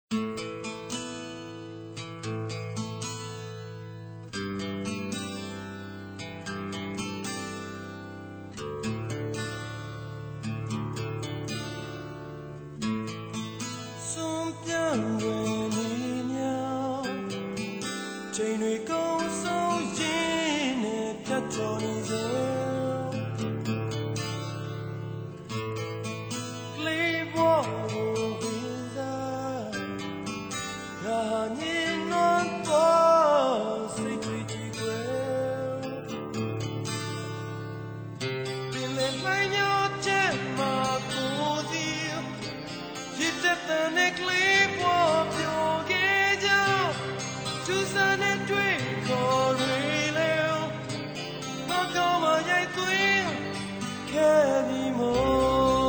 ချိန်တွေကုန်ဆုံးရင်းနဲ့ဖြတ်ကျော်နေစေကလေးဘဝကိုဝင်စားငါညင်နွမ်းတော့စိတ်တွေကြည့်ွယ်ပင်လည်းနိုင်ညချက်မှာကိုစီရစ်တဲ့တဲ့ကလေးဘဝပြောခဲ့ကြသူစားနဲ့တွေ့ခေါ်ရလေတော့ကောင်းမရိုက်သွင်းခဲ့ပြီမို့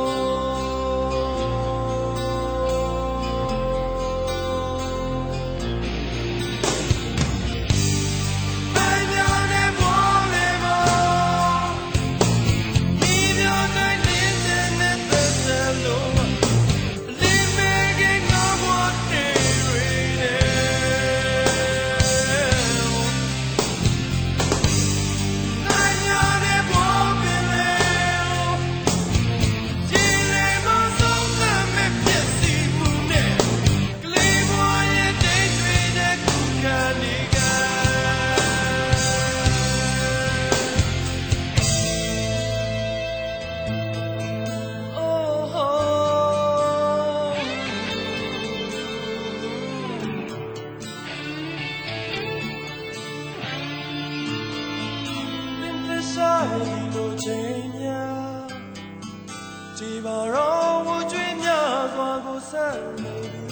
လိုချိန်များဒီပါတော့ဝကျွေးများစွာကိုဆက်နေ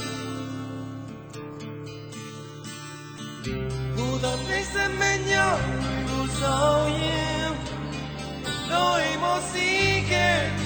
ပြီဘုရားပြည့်စက်မညကိုဆောင်ရင်လို့မစီခဲ့